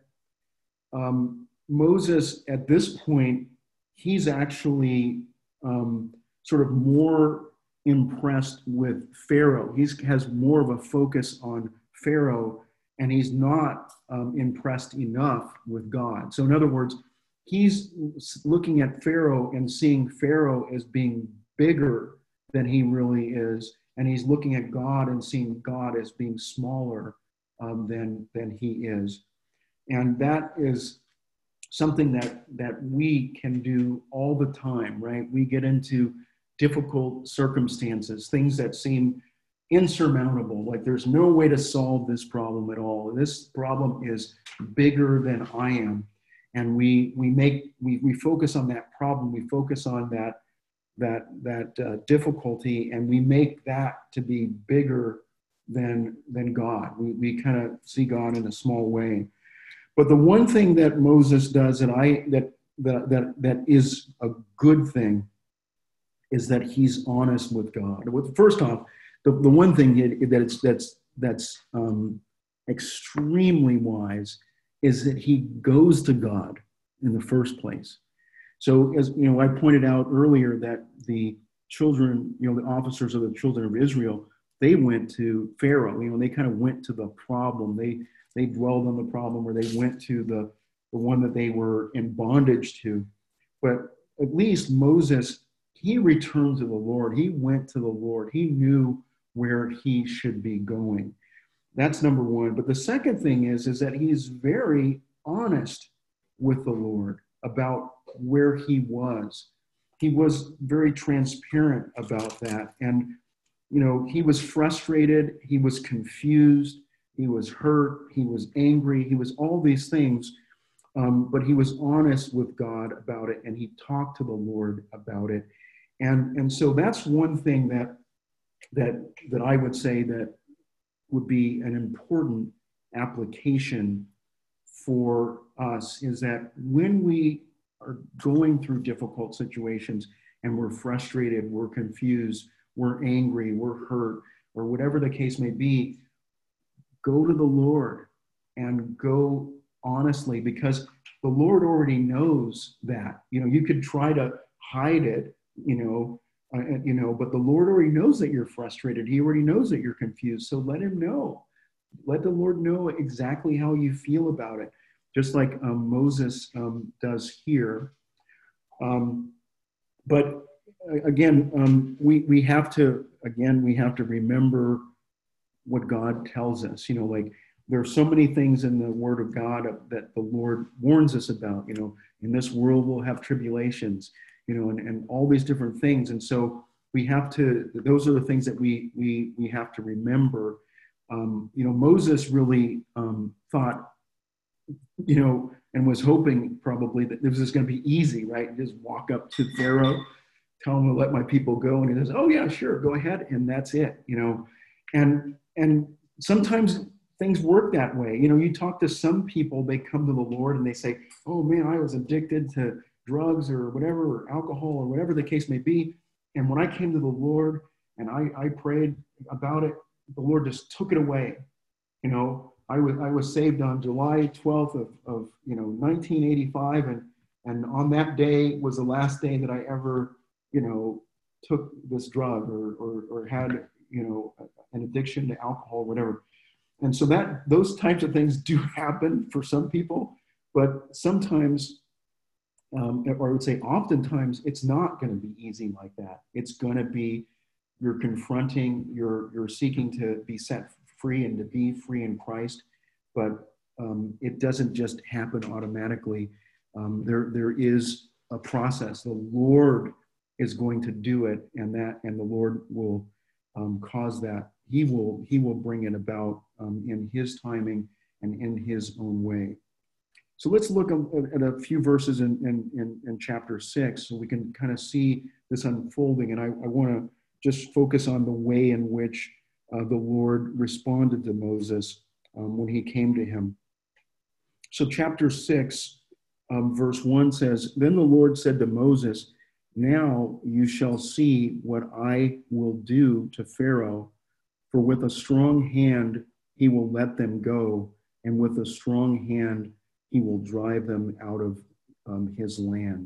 Um, Moses, at this point, he's actually um, sort of more impressed with Pharaoh. He has more of a focus on Pharaoh, and he's not um, impressed enough with God. So in other words, he's looking at Pharaoh and seeing Pharaoh as being bigger than he really is, and he's looking at God and seeing God as being smaller um, than, than he is. And that is something that, that we can do all the time, right? We get into difficult circumstances, things that seem insurmountable, like there's no way to solve this problem at all. This problem is bigger than I am. And we we make we we focus on that problem, we focus on that that that uh, difficulty, and we make that to be bigger than than God. We we kind of see God in a small way. But the one thing that Moses does, and I that that that that is a good thing, is that he's honest with God. First off, the, the one thing that it's that's that's um, extremely wise is that he goes to God in the first place. So, as you know, I pointed out earlier that the children, you know, the officers of the children of Israel, they went to Pharaoh. You know, they kind of went to the problem. They they dwelled on the problem, or they went to the the one that they were in bondage to. But at least Moses, he returned to the Lord. He went to the Lord. He knew where he should be going. That's number one. But the second thing is, is that he's very honest with the Lord about where he was. He was very transparent about that. And, you know, he was frustrated. He was confused. He was hurt. He was angry. He was all these things. Um, but he was honest with God about it, and he talked to the Lord about it. And, and so that's one thing that, that, that I would say that would be an important application for us, is that when we are going through difficult situations and we're frustrated, we're confused, we're angry, we're hurt, or whatever the case may be, go to the Lord and go honestly, because the Lord already knows that. You know, you could try to hide it, you know, uh, you know, but the Lord already knows that you're frustrated. He already knows that you're confused. So let him know. Let the Lord know exactly how you feel about it, just like um, Moses um, does here. Um, but again, um, we we have to again we have to remember what God tells us. You know, like, there are so many things in the Word of God that the Lord warns us about. You know, in this world we'll have tribulations, you know, and, and all these different things. And so we have to, those are the things that we we we have to remember. Um, you know, Moses really um, thought, you know, and was hoping probably that this was going to be easy, right? Just walk up to Pharaoh, tell him to let my people go. And he says, oh yeah, sure, go ahead. And that's it, you know. And, and sometimes things work that way. You know, you talk to some people, they come to the Lord and they say, oh man, I was addicted to drugs or whatever, or alcohol or whatever the case may be. And when I came to the Lord and I, I prayed about it, the Lord just took it away. You know, I was, I was saved on July twelfth of, of, you know, nineteen eighty-five. And, and on that day was the last day that I ever, you know, took this drug or, or, or had, you know, an addiction to alcohol or whatever. And so that those types of things do happen for some people, but sometimes, um, or I would say oftentimes, it's not going to be easy like that. It's going to be, you're confronting, you're you're seeking to be set free and to be free in Christ, but um, it doesn't just happen automatically. Um, there there is a process. The Lord is going to do it, and that and the Lord will um, cause that. He will he will bring it about um, in his timing and in his own way. So let's look at a few verses in, in, in, in chapter six so we can kind of see this unfolding. And I, I want to just focus on the way in which uh, the Lord responded to Moses um, when he came to him. So chapter six, um, verse one says, then the Lord said to Moses, now you shall see what I will do to Pharaoh. For with a strong hand he will let them go, and with a strong hand he will drive them out of um, his land.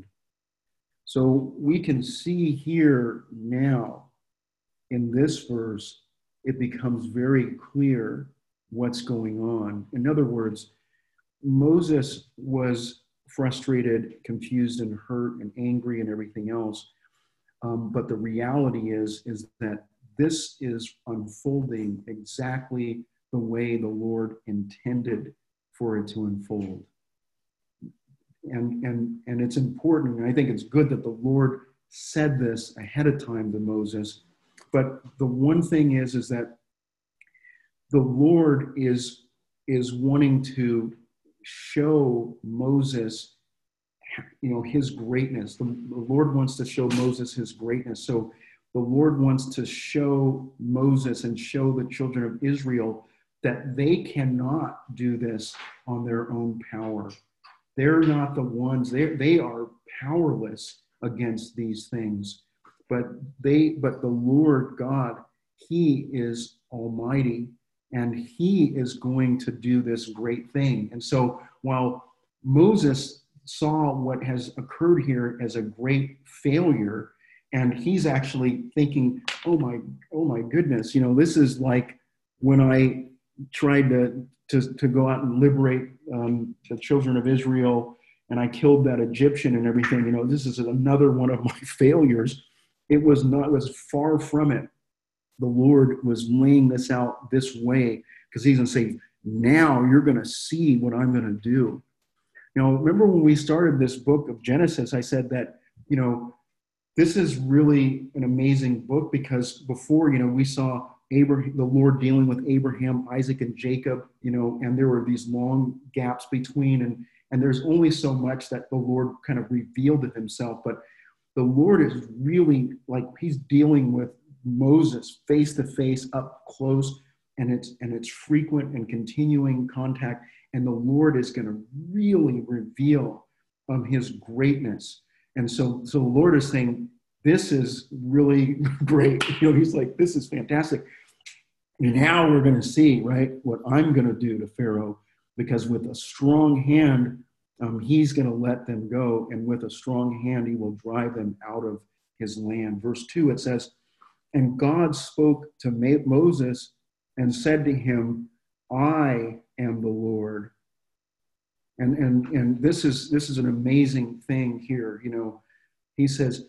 So we can see here now in this verse, it becomes very clear what's going on. In other words, Moses was frustrated, confused, and hurt, and angry, and everything else. Um, but the reality is, is that this is unfolding exactly the way the Lord intended for it to unfold. And, and, and it's important, and I think it's good that the Lord said this ahead of time to Moses. But the one thing is, is that the Lord is, is wanting to show Moses, you know, his greatness. The, the Lord wants to show Moses his greatness. So the Lord wants to show Moses and show the children of Israel that they cannot do this on their own power. They're not the ones, they, they are powerless against these things. But they, but the Lord God, he is almighty, and he is going to do this great thing. And so while Moses saw what has occurred here as a great failure, And he's actually thinking, oh my, oh my goodness, you know, this is like when I tried to, to, to go out and liberate um, the children of Israel, and I killed that Egyptian and everything. You know, this is another one of my failures. It was not, it was far from it. The Lord was laying this out this way because he's going to say, now you're going to see what I'm going to do. You know, remember when we started this book of Genesis, I said that, you know, this is really an amazing book because before, you know, we saw Abraham, the Lord dealing with Abraham, Isaac, and Jacob, you know, and there were these long gaps between, and, and there's only so much that the Lord kind of revealed of himself. But the Lord is really like, he's dealing with Moses face to face, up close, and it's, and it's frequent and continuing contact. And the Lord is going to really reveal um, his greatness. And so, so the Lord is saying, this is really great. You know, he's like, this is fantastic. Now we're going to see, right, what I'm going to do to Pharaoh, because with a strong hand, um, he's going to let them go. And with a strong hand, he will drive them out of his land. Verse two, it says, and God spoke to Moses and said to him, I am the Lord. And, and, and this is, this is an amazing thing here. You know, he says,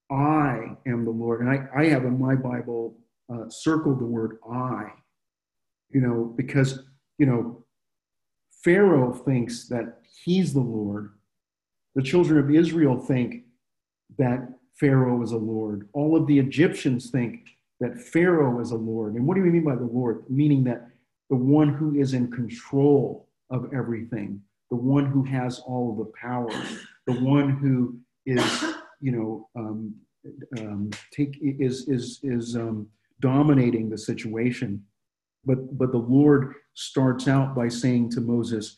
I am the Lord. And I, I have in my Bible uh, circled the word I, you know, because, you know, Pharaoh thinks that he's the Lord. The children of Israel think that Pharaoh is a Lord. All of the Egyptians think that Pharaoh is a Lord. And what do we mean by the Lord? Meaning that the one who is in control of everything, the one who has all of the power, the one who is, you know, um, um, take is is is um, dominating the situation. But but the Lord starts out by saying to Moses,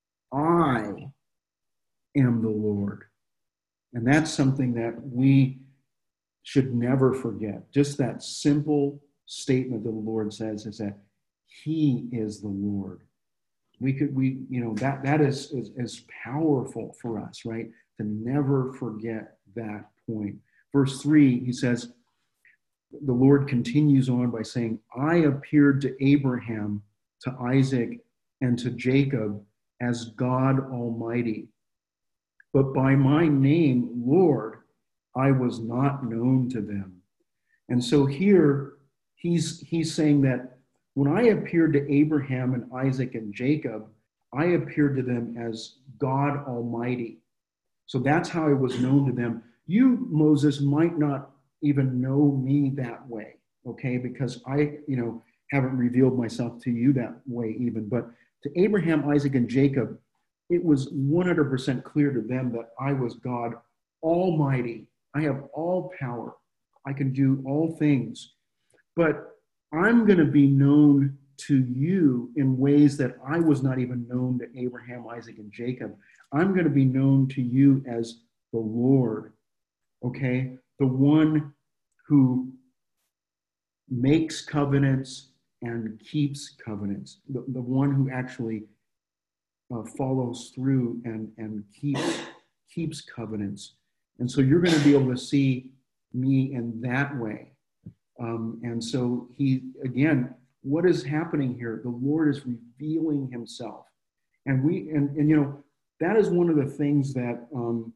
I am the Lord. And that's something that we should never forget. Just that simple statement that the Lord says is that he is the Lord. We could, we, you know, that, that is, is, is powerful for us, right? To never forget that point. Verse three, he says, the Lord continues on by saying, I appeared to Abraham, to Isaac, and to Jacob as God Almighty. But by my name, Lord, I was not known to them. And so here he's, he's saying that when I appeared to Abraham and Isaac and Jacob, I appeared to them as God Almighty. So that's how I was known to them. You, Moses, might not even know me that way, okay? Because I, you know, haven't revealed myself to you that way even. But to Abraham, Isaac, and Jacob, it was one hundred percent clear to them that I was God Almighty. I have all power. I can do all things. But I'm going to be known to you in ways that I was not even known to Abraham, Isaac, and Jacob. I'm going to be known to you as the Lord, okay? The one who makes covenants and keeps covenants. The, the one who actually uh, follows through and, and keeps, keeps covenants. And so you're going to be able to see me in that way. Um, and so he, again, what is happening here? The Lord is revealing himself. And we, and, and you know, that is one of the things that, um,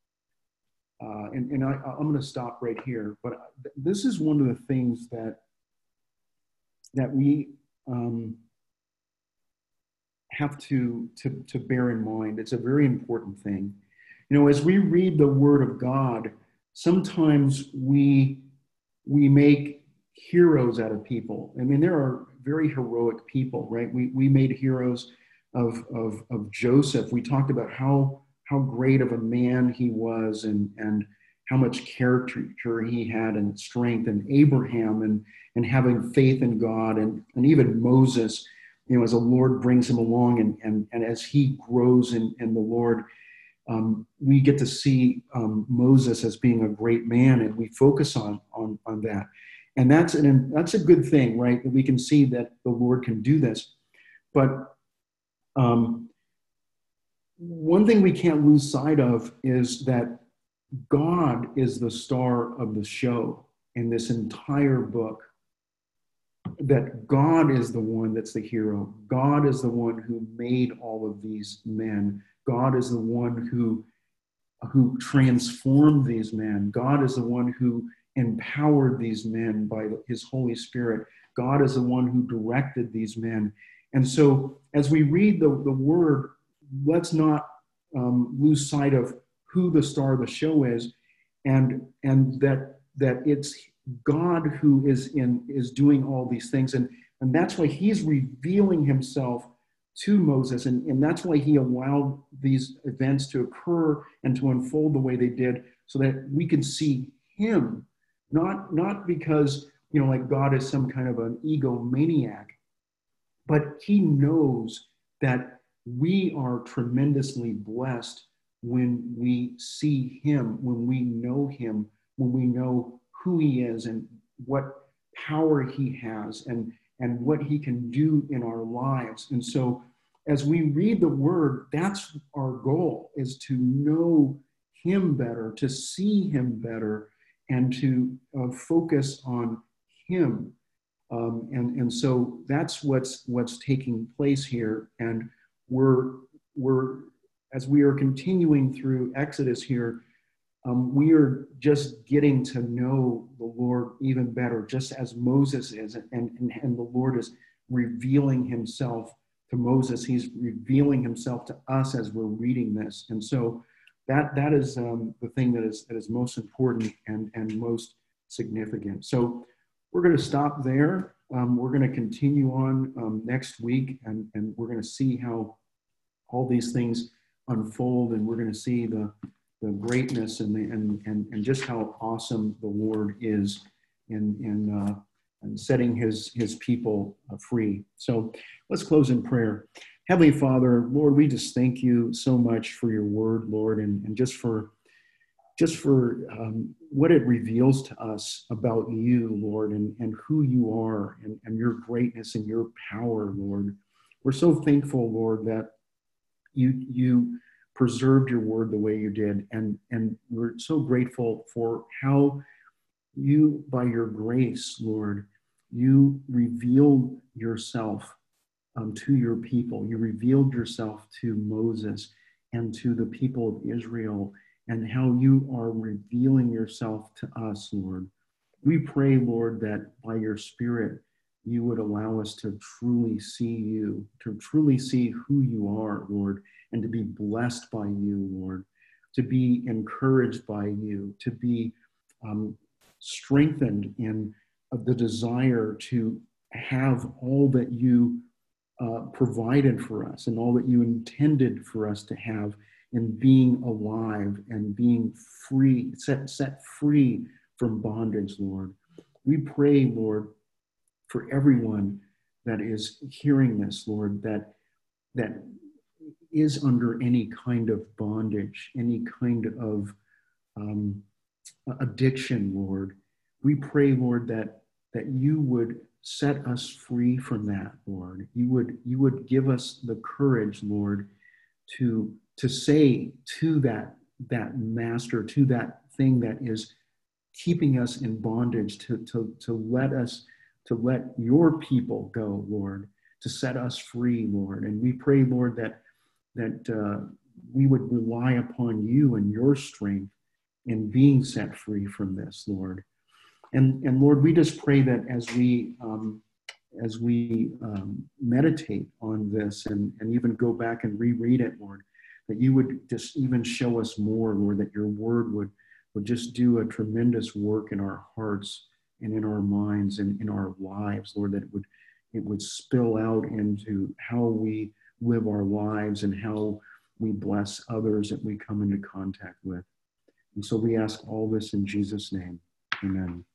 uh, and, and I, I'm going to stop right here, but this is one of the things that, that we um, have to, to, to bear in mind. It's a very important thing. You know, as we read the Word of God, sometimes we, we make heroes out of people. I mean, there are very heroic people, right? We, we made heroes of, of, of Joseph. We talked about how, how great of a man he was and, and how much character he had and strength, and Abraham and, and having faith in God, and, and even Moses, you know, as the Lord brings him along and, and, and as he grows in, in the Lord, um, we get to see um, Moses as being a great man, and we focus on, on, on that. And that's an, that's a good thing, right? That we can see that the Lord can do this. But um, one thing we can't lose sight of is that God is the star of the show in this entire book. That God is the one that's the hero. God is the one who made all of these men. God is the one who, who transformed these men. God is the one who empowered these men by his Holy Spirit. God is the one who directed these men. And so as we read the, the word, let's not um, lose sight of who the star of the show is, and, and that, that it's God who is in is doing all these things. And, and that's why he's revealing himself to Moses. And, and that's why he allowed these events to occur and to unfold the way they did, so that we can see him, not, not because, you know, like God is some kind of an egomaniac, but he knows that we are tremendously blessed when we see him, when we know him, when we know who he is and what power he has and, and what he can do in our lives. And so as we read the word, that's our goal, is to know him better, to see him better, and to uh, focus on him. Um, and, and so that's what's, what's taking place here. And we're, we're, as we are continuing through Exodus here, Um, we are just getting to know the Lord even better, just as Moses is, and, and, and the Lord is revealing himself to Moses. He's revealing himself to us as we're reading this. And so that, that is um, the thing that is, that is most important and, and most significant. So we're going to stop there. Um, we're going to continue on um, next week, and, and we're going to see how all these things unfold, and we're going to see the the greatness and, the, and, and, and just how awesome the Lord is in, in, uh, in setting his, his people uh, free. So let's close in prayer. Heavenly Father, Lord, we just thank you so much for your word, Lord, and, and just for, just for um, what it reveals to us about you, Lord, and, and who you are, and, and your greatness and your power, Lord. We're so thankful, Lord, that you, you, preserved your word the way you did. And, and we're so grateful for how you, by your grace, Lord, you revealed yourself um, to your people. You revealed yourself to Moses and to the people of Israel, and how you are revealing yourself to us, Lord. We pray, Lord, that by your Spirit, you would allow us to truly see you, to truly see who you are, Lord, and to be blessed by you, Lord, to be encouraged by you, to be um, strengthened in uh, the desire to have all that you uh, provided for us and all that you intended for us to have in being alive and being free, set, set free from bondage, Lord. We pray, Lord, for everyone that is hearing this, Lord, that, that is under any kind of bondage, any kind of um, addiction, Lord. We pray, Lord, that, that you would set us free from that, Lord. You would, you would give us the courage, Lord, to, to say to that, that master, to that thing that is keeping us in bondage, to, to, to let us, to let your people go, Lord, to set us free, Lord. And we pray, Lord, that that uh, we would rely upon you and your strength in being set free from this, Lord. And, and Lord, we just pray that as we um, as we um, meditate on this and, and even go back and reread it, Lord, that you would just even show us more, Lord, that your word would, would just do a tremendous work in our hearts and in our minds and in our lives, Lord, that it would, it would spill out into how we live our lives and how we bless others that we come into contact with. And so we ask all this in Jesus' name. Amen.